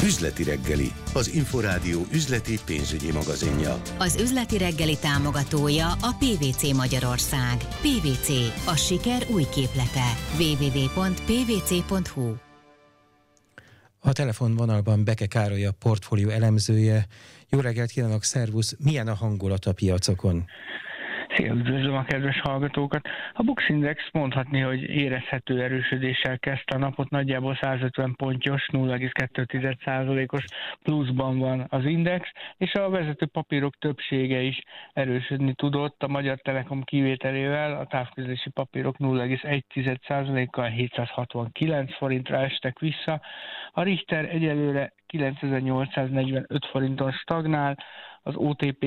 Üzleti reggeli, az Inforádió üzleti pénzügyi magazinja. Az Üzleti reggeli támogatója a PVC Magyarország. PVC, a siker új képlete. www.pvc.hu. A telefonvonalban Beke Károly, a portfólió elemzője. Jó reggelt kívánok, szervusz! Milyen a hangulat a piacokon? Szia, üdvözlöm a kedves hallgatókat! A Bux Index mondhatni, hogy érezhető erősödéssel kezdte a napot, nagyjából 150 pontyos, 0,2%-os pluszban van az index, és a vezető papírok többsége is erősödni tudott, a Magyar Telekom kivételével a távközlési papírok 0,1%-kal 769 forintra estek vissza, a Richter egyelőre 9845 forinton stagnál, az OTP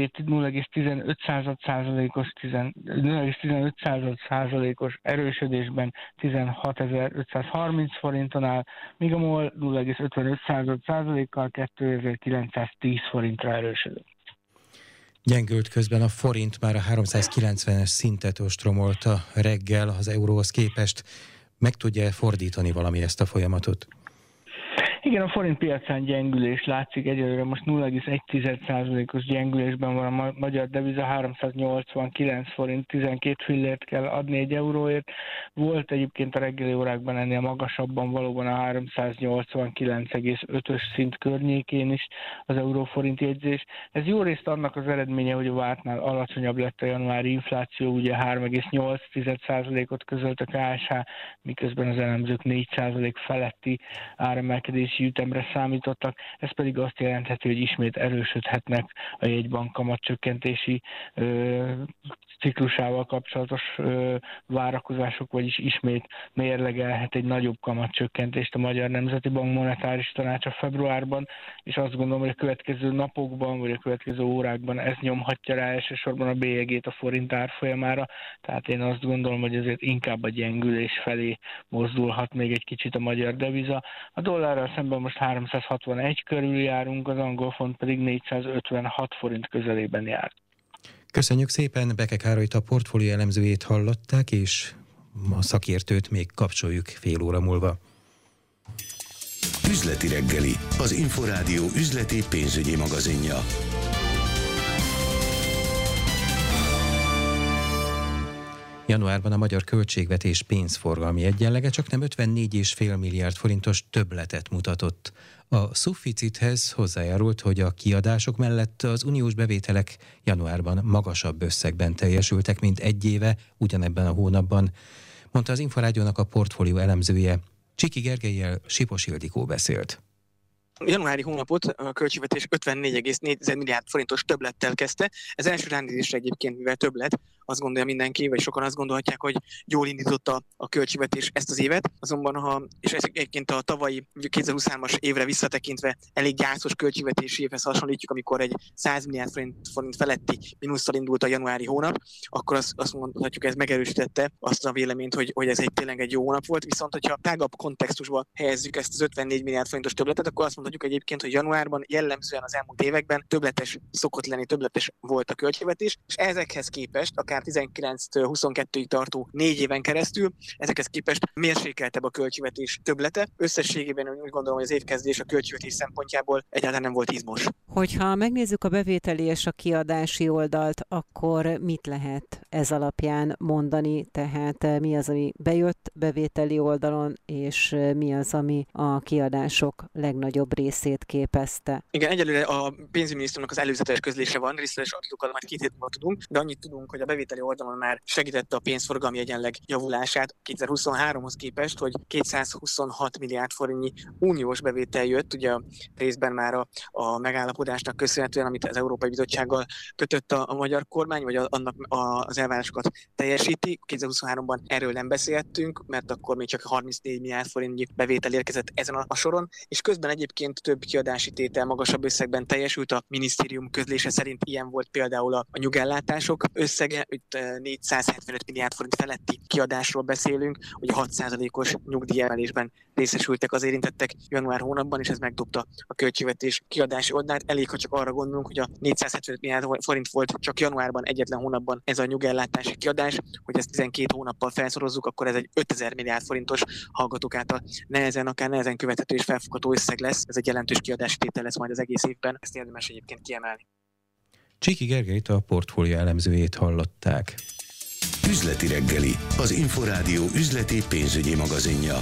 0,15%-os erősödésben 16.530 forinton áll, míg a MOL 0,55%-kal 2910 forintra erősödött. Gyengült közben a forint, már a 390-es szintet ostromolta reggel az euróhoz képest. Meg tudja fordítani valami ezt a folyamatot? Igen, a forint piacán gyengülés látszik, egyelőre most 0,1%-os gyengülésben van a magyar deviza, 389 forint, 12 fillért kell adni egy euróért. Volt egyébként a reggeli órákban ennél magasabban, valóban a 389,5-ös szint környékén is az euróforint jegyzés. Ez jó részt annak az eredménye, hogy a vártnál alacsonyabb lett a januári infláció, ugye 3,8%-ot közölt a KSH, miközben az elemzők 4% feletti áremelkedés ütemre számítottak, ez pedig azt jelentheti, hogy ismét erősödhetnek a jegybank kamatcsökkentési ciklusával kapcsolatos várakozások, vagyis ismét mérlegelhet egy nagyobb kamatcsökkentést a Magyar Nemzeti Bank Monetáris Tanácsa februárban, és azt gondolom, hogy a következő napokban, vagy a következő órákban ez nyomhatja rá elsősorban a bélyegét a forint árfolyamára, tehát én azt gondolom, hogy ezért inkább a gyengülés felé mozdulhat még egy kicsit a magyar deviza. A dollárral szemben most 361 körül járunk, az angol font pedig 456 forint közelében jár. Köszönjük szépen, Beke Károlyt, a portfólió elemzőjét hallották, és a szakértőt még kapcsoljuk fél óra múlva. Üzleti reggeli, az Inforádió üzleti pénzügyi magazinja. Januárban a magyar költségvetés pénzforgalmi egyenlege csaknem 54,5 milliárd forintos többletet mutatott. A szufficithez hozzájárult, hogy a kiadások mellett az uniós bevételek januárban magasabb összegben teljesültek, mint egy éve ugyanebben a hónapban, mondta az Inforádiónak a portfólió elemzője. Csiki Gergellyel Sipos Ildikó beszélt. Januári hónapot a költségvetés 54,4 milliárd forintos többlettel kezdte. Ez első ránézésre egyébként, mivel többlet, azt gondolja mindenki, vagy sokan azt gondolhatják, hogy jól indította a költségvetés ezt az évet. Azonban, és ez egyébként a tavalyi 2023-as évre visszatekintve elég gyászos költségvetési évhez hasonlítjuk, amikor egy 100 milliárd forint feletti mínusszal indult a januári hónap, akkor azt mondhatjuk, ez megerősítette azt a véleményt, hogy ez tényleg egy jó hónap volt. Viszont, hogyha tágabb kontextusba helyezzük ezt az 54 milliárd forintos többletet, akkor azt mondhatjuk egyébként, hogy januárban jellemzően az elmúlt években többletes volt a költségvetés, és ezekhez képest, akár 19-től 22-ig tartó 4 éven keresztül, ezekhez képest mérsékeltebb a költségvetés többlete. Összességében úgy gondolom, hogy az évkezdés a költségvetés szempontjából egyáltalán nem volt izmos. Hogyha megnézzük a bevételi és a kiadási oldalt, akkor mit lehet ez alapján mondani? Tehát mi az, ami bejött bevételi oldalon, és mi az, ami a kiadások legnagyobb részét képezte? Igen, egyelőre a pénzügyminisztériumnak az előzetes közlése van, részletes adatokat majd 2 hét múlva tudunk, de annyit tudunk, hogy a bevételi oldalon már segítette a pénzforgalmi egyenleg javulását 2023-hoz képest, hogy 226 milliárd forintnyi uniós bevétel jött, ugye részben már a megállapodásnak köszönhetően, amit az Európai Bizottsággal kötött a magyar kormány, vagy annak az elvárásokat teljesíti. 2023-ban erről nem beszéltünk, mert akkor még csak 34 milliárd forintnyi bevétel érkezett ezen a soron, és közben egyébként több kiadási tétel magasabb összegben teljesült. A minisztérium közlése szerint ilyen volt például a nyugellátások összege, itt 475 milliárd forint feletti kiadásról beszélünk, hogy 6%-os nyugdíjemelésben részesültek az érintettek január hónapban, és ez megdobta a költségvetés kiadási oldalát. Elég, ha csak arra gondolunk, hogy a 475 milliárd forint volt csak januárban, egyetlen hónapban ez a nyugellátási kiadás, hogy ezt 12 hónappal felszorozzuk, akkor ez egy 5000 milliárd forintos hallgatók által akár nehezen követhető és felfogható összeg lesz. Ez egy jelentős kiadási tétel lesz majd az egész évben. Ezt érdemes egyébként kiemelni. Csíki Gergelyt, a portfólió elemzőjét hallották. Üzleti reggeli, az Inforádió üzleti pénzügyi magazinja.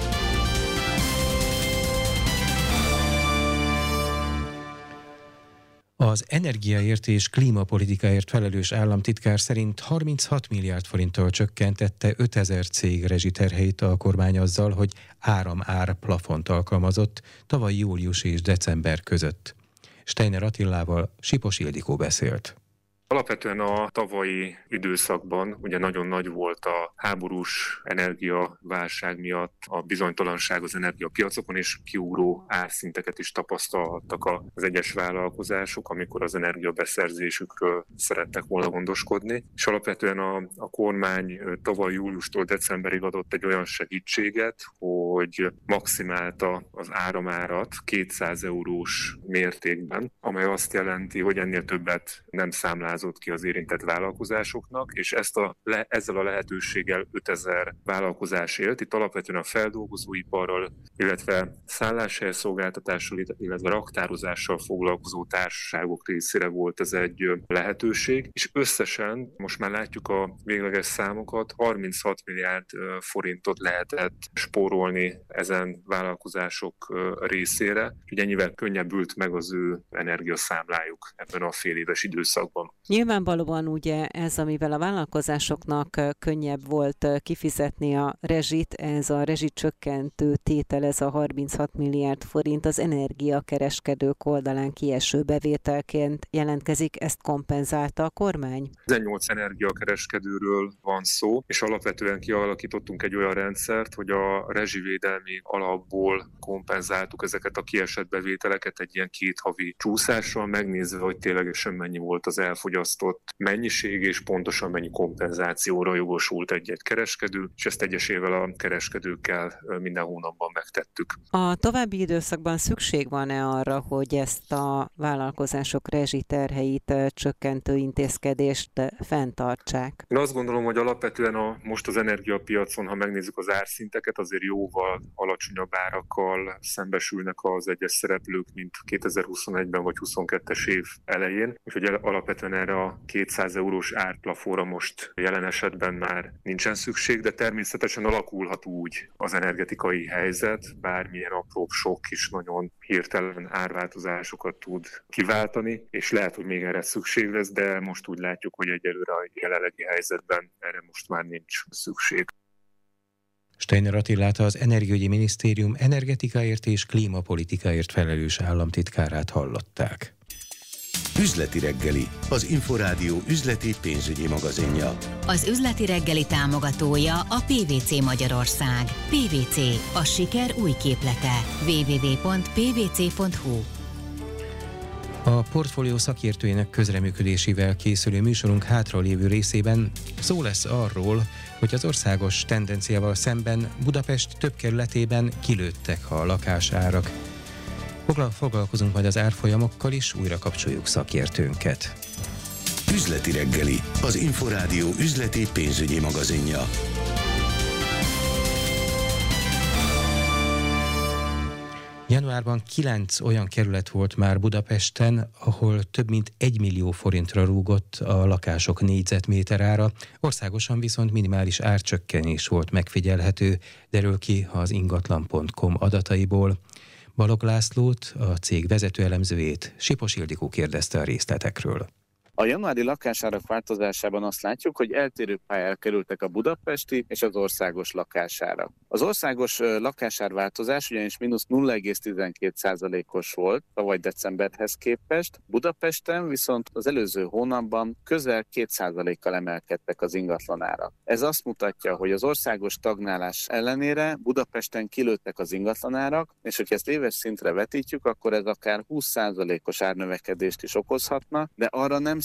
Az energiaért és klímapolitikáért felelős államtitkár szerint 36 milliárd forinttal csökkentette 5000 cég rezsiterheit a kormány azzal, hogy áram-ár plafont alkalmazott tavaly július és december között. Steiner Attilával Sipos Ildikó beszélt. Alapvetően a tavalyi időszakban ugye nagyon nagy volt a háborús energiaválság miatt a bizonytalanság az energiapiacokon, és kiugró árszinteket is tapasztalhattak az egyes vállalkozások, amikor az energiabeszerzésükről szerettek volna gondoskodni. És alapvetően a kormány tavaly júliustól decemberig adott egy olyan segítséget, hogy maximálta az áramárat 200 eurós mértékben, amely azt jelenti, hogy ennél többet nem számlázott ki az érintett vállalkozásoknak, és ezzel a lehetőséggel 5000 vállalkozás élt. Itt alapvetően a feldolgozóiparral, illetve szálláshelyszolgáltatással, illetve raktározással foglalkozó társaságok részére volt ez egy lehetőség, és összesen, most már látjuk a végleges számokat, 36 milliárd forintot lehetett spórolni ezen vállalkozások részére, úgyhogy ennyivel könnyebbült meg az ő energiaszámlájuk ebben a féléves időszakban. Nyilvánvalóan ugye ez, amivel a vállalkozásoknak könnyebb volt kifizetni a rezsit, ez a rezsicsökkentő tétel, ez a 36 milliárd forint az energiakereskedők oldalán kieső bevételként jelentkezik, ezt kompenzálta a kormány? 18 energiakereskedőről van szó, és alapvetően kialakítottunk egy olyan rendszert, hogy a rezsivédelmi alapból kompenzáltuk ezeket a kiesett bevételeket egy ilyen 2 havi csúszással, megnézve, hogy ténylegesen mennyi volt az elfogyasztott mennyiség, és pontosan mennyi kompenzációra jogosult egy-egy kereskedő, és ezt egyesével a kereskedőkkel minden hónapban megtettük. A további időszakban szükség van-e arra, hogy ezt a vállalkozások rezsiterheit csökkentő intézkedést fenntartsák? Én azt gondolom, hogy alapvetően most az energiapiacon, ha megnézzük az árszinteket, azért jóval alacsonyabb árakkal szembesülnek az egyes szereplők, mint 2021-ben vagy 2022-es év elején, úgyhogy alapvetően erre a 200 eurós árplafóra most jelen esetben már nincsen szükség, de természetesen alakulhat úgy az energetikai helyzet, bármilyen apró sok is nagyon hirtelen árváltozásokat tud kiváltani, és lehet, hogy még erre szükség lesz, de most úgy látjuk, hogy egyelőre a jelenlegi helyzetben erre most már nincs szükség. Steiner Attilát, az Energiaügyi Minisztérium energetikáért és klímapolitikáért felelős államtitkárát hallották. Üzleti reggeli, az Inforádió üzleti pénzügyi magazinja. Az üzleti reggeli támogatója a PwC Magyarország. PwC, a siker új képlete. www.pwc.hu. A portfólió szakértőjének közreműködésével készülő műsorunk hátralévő részében szó lesz arról, hogy az országos tendenciával szemben Budapest több kerületében kilőttek a lakásárak. Foglalkozunk majd az árfolyamokkal is, újra kapcsoljuk szakértőnket. Üzleti reggeli, az Inforádió üzleti pénzügyi magazinja. Januárban 9 olyan kerület volt már Budapesten, ahol több mint 1 millió forintra rúgott a lakások négyzetméter ára, országosan viszont minimális árcsökkenés volt megfigyelhető, derül ki az ingatlan.com adataiból. Balogh Lászlót, a cég vezető elemzőjét, Sipos Ildikó kérdezte a részletekről. A januári lakásárak változásában azt látjuk, hogy eltérő pályára kerültek a budapesti és az országos lakásárak. Az országos lakásárváltozás ugyanis mínusz 0,12%-os volt tavaly decemberhez képest, Budapesten viszont az előző hónapban közel 2%-kal emelkedtek az ingatlanárak. Ez azt mutatja, hogy az országos stagnálás ellenére Budapesten kilőttek az ingatlanárak, és hogyha ezt éves szintre vetítjük, akkor ez akár 20%-os árnövekedést is okozhatna, de arra nem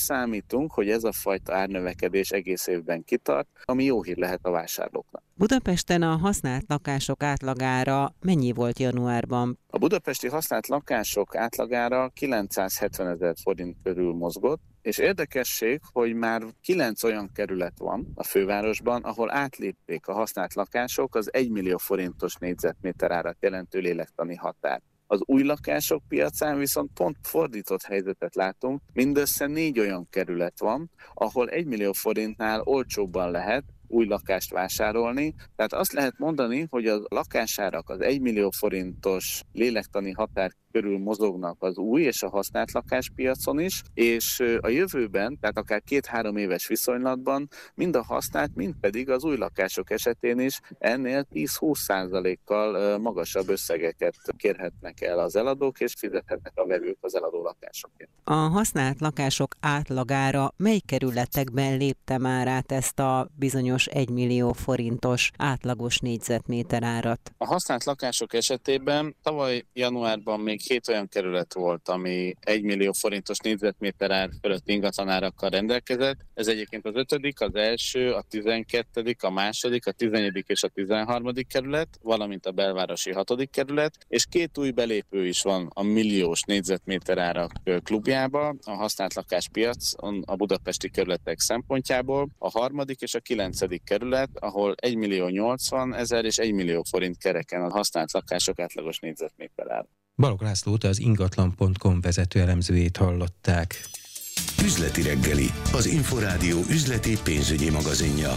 számítunk, hogy ez a fajta árnövekedés egész évben kitart, ami jó hír lehet a vásárlóknak. Budapesten a használt lakások átlagára mennyi volt januárban? A budapesti használt lakások átlagára 970 000 forint körül mozgott, és érdekesség, hogy már 9 olyan kerület van a fővárosban, ahol átlépték a használt lakások az 1 millió forintos négyzetméter árat jelentő lélektani határt. Az új lakások piacán viszont pont fordított helyzetet látunk, mindössze 4 olyan kerület van, ahol 1 millió forintnál olcsóbban lehet új lakást vásárolni. Tehát azt lehet mondani, hogy a lakásárak az 1 millió forintos lélektani határ körül mozognak az új és a használt lakáspiacon is, és a jövőben, tehát akár 2-3 éves viszonylatban mind a használt, mind pedig az új lakások esetén is ennél 10-20%-kal magasabb összegeket kérhetnek el az eladók, és fizethetnek a vevők az eladó lakásokért. A használt lakások átlagára mely kerületekben lépte már át ezt a bizonyos 1 millió forintos átlagos négyzetméter árat? A használt lakások esetében tavaly januárban még 7 olyan kerület volt, ami 1 millió forintos négyzetméter ár fölött ingatlanárakkal rendelkezett. Ez egyébként az 5., az első, a 12., a második, a 14. és a 13. kerület, valamint a belvárosi 6. kerület, és 2 új belépő is van a milliós négyzetméter árak klubjába, a használt lakáspiacon a budapesti kerületek szempontjából, a 3. és a 9. kerület, ahol 1 millió 80 000 és 1 millió forint kereken a használt lakások átlagos négyzetméter ár. Balogh Lászlót, az ingatlan.com vezető elemzőjét hallották. Üzleti reggeli, az Inforádió üzleti pénzügyi magazinja.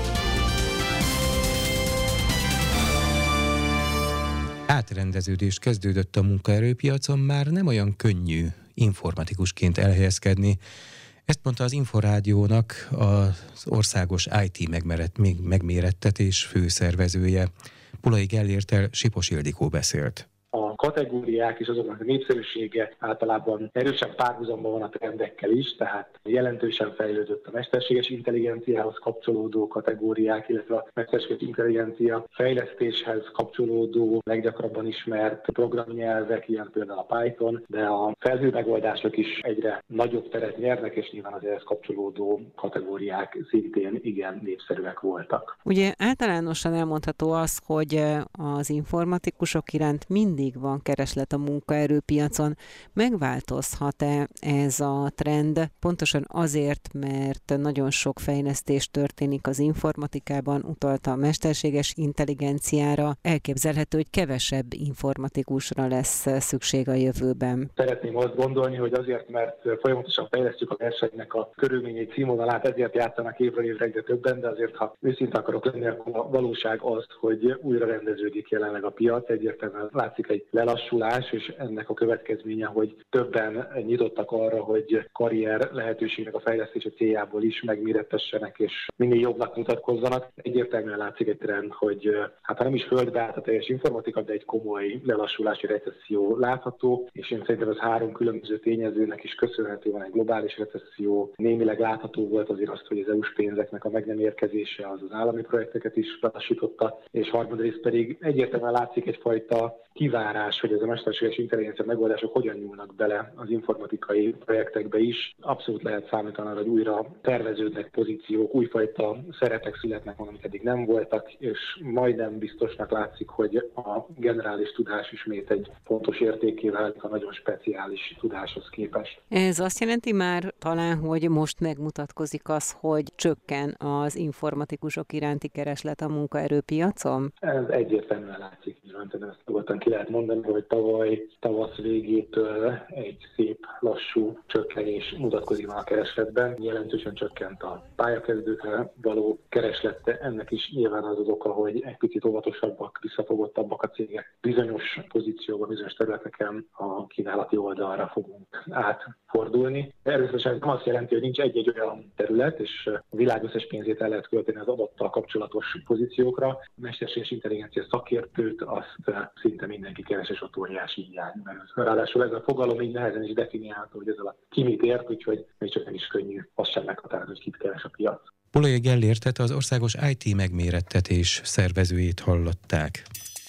Átrendeződés kezdődött a munkaerőpiacon, már nem olyan könnyű informatikusként elhelyezkedni. Ezt mondta az Inforádiónak az országos IT megmérettetés főszervezője. Pulai Gellérttel Sipos Ildikó beszélt. A kategóriák és azoknak a népszerűsége általában erősebb párhuzamban van a trendekkel is, tehát jelentősen fejlődött a mesterséges intelligenciához kapcsolódó kategóriák, illetve a mesterséges intelligencia fejlesztéshez kapcsolódó leggyakrabban ismert programnyelvek, ilyen például a Python, de a felhő megoldások is egyre nagyobb teret nyernek, és nyilván az ehhez kapcsolódó kategóriák szintén igen népszerűek voltak. Ugye általánosan elmondható az, hogy az informatikusok iránt mindig van kereslet a munkaerőpiacon. Megváltozhat-e ez a trend? Pontosan azért, mert nagyon sok fejlesztés történik az informatikában, utalta a mesterséges intelligenciára. Elképzelhető, hogy kevesebb informatikusra lesz szükség a jövőben. Szeretném azt gondolni, hogy azért, mert folyamatosan fejlesztjük a versenynek a körülményeit, színvonalát, ezért játszanak évről évre egyre többen, de azért, ha őszinte akarok lenni, akkor a valóság az, hogy újra rendeződik jelenleg a piac, egyértelműen látszik egy lelassulás, és ennek a következménye, hogy többen nyitottak arra, hogy karrier lehetőségnek a fejlesztése céljából is megmérettessenek, és minél jobbnak mutatkozzanak. Egyértelműen látszik egy trend, hogy ha nem is földbe állt a teljes informatika, de egy komoly lelassulási recesszió látható, és én szerintem ez 3 különböző tényezőnek is köszönhető, van egy globális recesszió, némileg látható volt azért azt, hogy az EU-s pénzeknek a meg nem érkezése az állami projekteket is lelassította, és harmadrészt pedig egyértelműen látszik egyfajta kivárás, hogy ez a mesterséges intelligencia megoldások hogyan nyúlnak bele az informatikai projektekbe is. Abszolút lehet számítani arra, hogy újra terveződnek pozíciók, újfajta szerepek születnek, amik eddig nem voltak, és majdnem biztosnak látszik, hogy a generális tudás ismét egy fontos értékké válik a nagyon speciális tudáshoz képest. Ez azt jelenti már talán, hogy most megmutatkozik az, hogy csökken az informatikusok iránti kereslet a munkaerőpiacon? Ez egyértelműen látszik, ezt ki lehet mondani, hogy tavaly tavasz végétől egy szép lassú csökkenés mutatkozik a keresletben. Jelentősen csökkent a pályakezdőkre való kereslet, ennek is nyilván az oka, hogy egy picit óvatosabbak, visszafogottabbak a cégek. Bizonyos pozícióban, bizonyos területeken a kínálati oldalra fogunk átfordulni. Természetesen nem azt jelenti, hogy nincs egy-egy olyan terület, és a világ összes pénzét el lehet költeni az adattal kapcsolatos pozíciókra. A mesterséges intelligencia szakértőt azt szinte mindenki keres, és ott óriási hiány. Ráadásul ez a fogalom így nehezen is definiálható, hogy ez alatt ki mit ért, úgyhogy még csak nem is könnyű azt sem meghatározni, hogy kit keres a piac. Pulai Gellértet, az országos IT megmérettetés szervezőjét hallották.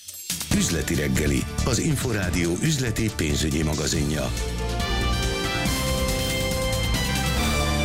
Üzleti reggeli, az Inforádió üzleti pénzügyi magazinja.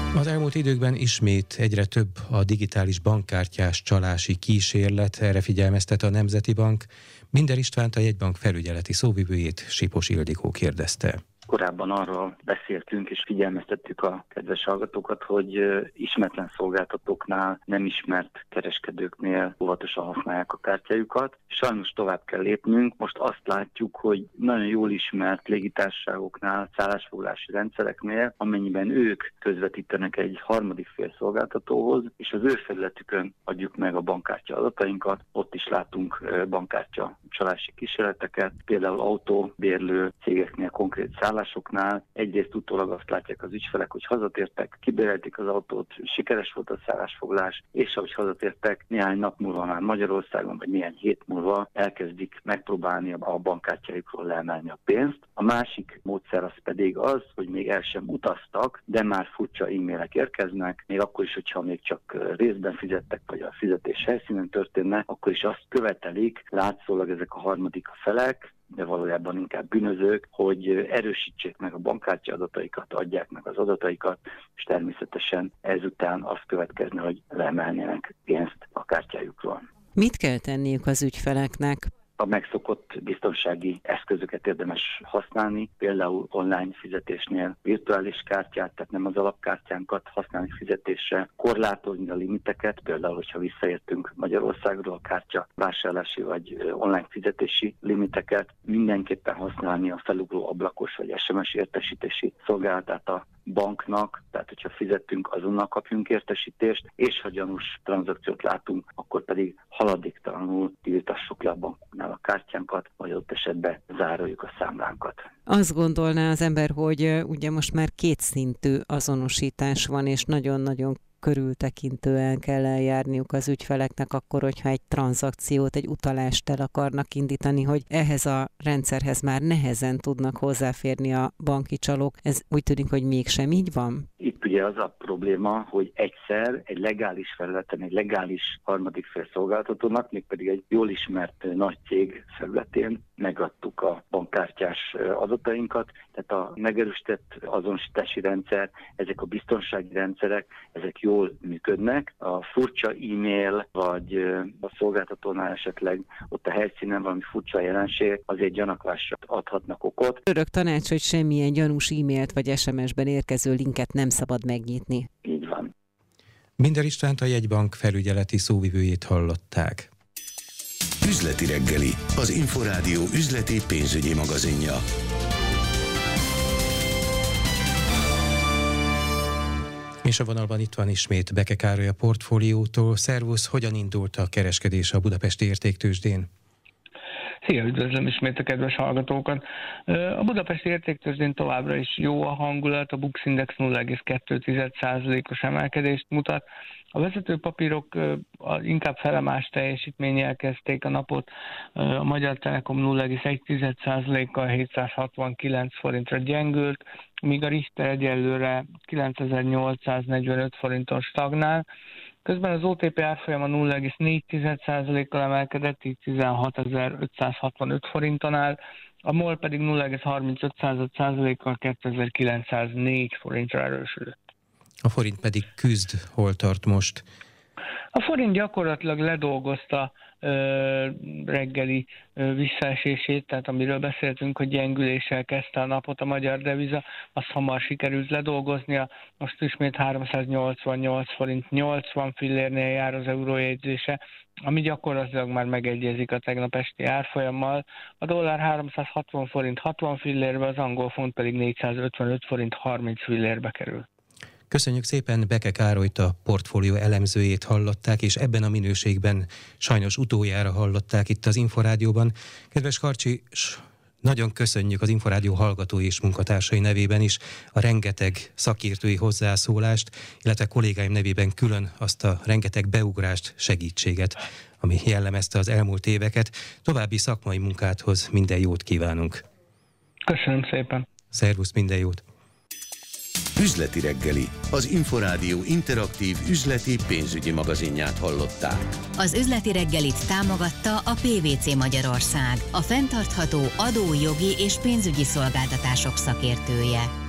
Az elmúlt időkben ismét egyre több a digitális bankkártyás csalási kísérlet, erre figyelmeztet a Nemzeti Bank. Minder Istvánt, a jegybank felügyeleti szóvivőjét Sipos Ildikó kérdezte. Korábban arról beszéltünk és figyelmeztettük a kedves hallgatókat, hogy ismeretlen szolgáltatóknál, nem ismert kereskedőknél óvatosan használják a kártyájukat. Sajnos tovább kell lépnünk. Most azt látjuk, hogy nagyon jól ismert légitársaságoknál, szállásfoglalási rendszereknél, amennyiben ők közvetítenek egy harmadik fél szolgáltatóhoz, és az ő felületükön adjuk meg a bankkártya adatainkat, ott is látunk bankkártya csalási kísérleteket, például autóbérlő cégeknél, konkrét szállásoknál. Egyrészt utólag azt látják az ügyfelek, hogy hazatértek, kibérelték az autót, sikeres volt a szállásfoglalás, és ahogy hazatértek, néhány nap múlva már Magyarországon, vagy néhány hét múlva elkezdik megpróbálni a bankkártyájukról leemelni a pénzt. A másik módszer az pedig az, hogy még el sem utaztak, de már furcsa e-mailek érkeznek, még akkor is, hogyha még csak részben fizettek, vagy a fizetés helyszínen történne, akkor is azt követelik, látszólag ezek a harmadik felek, de valójában inkább bűnözők, hogy erősítsék meg a bankkártya adataikat, adják meg az adataikat, és természetesen ezután az következne, hogy leemelnének pénzt a kártyájukról. Mit kell tenniük az ügyfeleknek? A megszokott biztonsági eszközöket érdemes használni, például online fizetésnél virtuális kártyát, tehát nem az alapkártyánkat használni fizetésre, korlátozni a limiteket, például, hogyha visszaértünk Magyarországról, a kártya vásárlási vagy online fizetési limiteket, mindenképpen használni a felugró ablakos vagy SMS értesítési szolgálatát a banknak, tehát hogyha fizettünk, azonnal kapjunk értesítést, és ha gyanús tranzakciót látunk, akkor pedig haladéktalanul tiltassuk le a banknál a kártyánkat, vagy ott esetben zároljuk a számlánkat. Azt gondolná az ember, hogy ugye most már kétszintű azonosítás van, és nagyon-nagyon körültekintően kell eljárniuk az ügyfeleknek akkor, hogyha egy tranzakciót, egy utalást el akarnak indítani, hogy ehhez a rendszerhez már nehezen tudnak hozzáférni a banki csalók. Ez úgy tűnik, hogy mégsem így van? Itt ugye az a probléma, hogy egyszer egy legális felületen, egy legális harmadik fél szolgáltatónak, mégpedig egy jól ismert nagy cég felületén megadtuk a bankkártyás adatainkat, tehát a megerősített azonosítási rendszer, ezek a biztonsági rendszerek, ezek jól működnek. A furcsa e-mail, vagy a szolgáltatónál esetleg ott a helyszínen valami furcsa jelenség, azért gyanakvásra adhatnak okot. Örök tanács, hogy semmilyen gyanús e-mailt vagy SMS-ben érkező linket nem szabad megnyitni. Így van. Minder Istvánt, a jegybank felügyeleti szóvivőjét hallották. Üzleti reggeli, az Inforádió üzleti pénzügyi magazinja. És a vonalban itt van ismét Beke Károly a Portfóliótól. Szervusz, hogyan indult a kereskedés a budapesti értéktőzsdén? Szia, üdvözlöm ismét a kedves hallgatókat! A budapesti értéktőzsdén továbbra is jó a hangulat, a Bux Index 0,2%-os emelkedést mutat. A vezető papírok inkább felemás teljesítménnyel kezdték a napot. A Magyar Telekom 0,1%-kal 769 forintra gyengült, míg a Richter egyelőre 9845 forinton stagnál. Közben az OTP árfolyama 0,4%-kal emelkedett, így 16.565 forinton áll, a MOL pedig 0,35%-kal 2904 forintra erősödött. A forint pedig küzd, hol tart most? A forint gyakorlatilag ledolgozta reggeli visszaesését, tehát amiről beszéltünk, hogy gyengüléssel kezdte a napot a magyar deviza, azt hamar sikerült ledolgoznia, most ismét 388 forint 80 fillérnél jár az eurójegyzése, ami gyakorlatilag már megegyezik a tegnap esti árfolyammal. A dollár 360 forint 60 fillérbe, az angol font pedig 455 forint 30 fillérbe kerül. Köszönjük szépen, Beke Károlyt, a Portfólió elemzőjét hallották, és ebben a minőségben sajnos utoljára hallották itt az Inforádióban. Kedves Karcsi, nagyon köszönjük az Inforádió hallgatói és munkatársai nevében is a rengeteg szakértői hozzászólást, illetve kollégáim nevében külön azt a rengeteg beugrást, segítséget, ami jellemezte az elmúlt éveket. További szakmai munkádhoz minden jót kívánunk. Köszönöm szépen. Szervusz, minden jót. Üzleti reggeli, az Inforádió interaktív üzleti pénzügyi magazinját hallották. Az üzleti reggelit támogatta a PVC Magyarország, a fenntartható adó, jogi és pénzügyi szolgáltatások szakértője.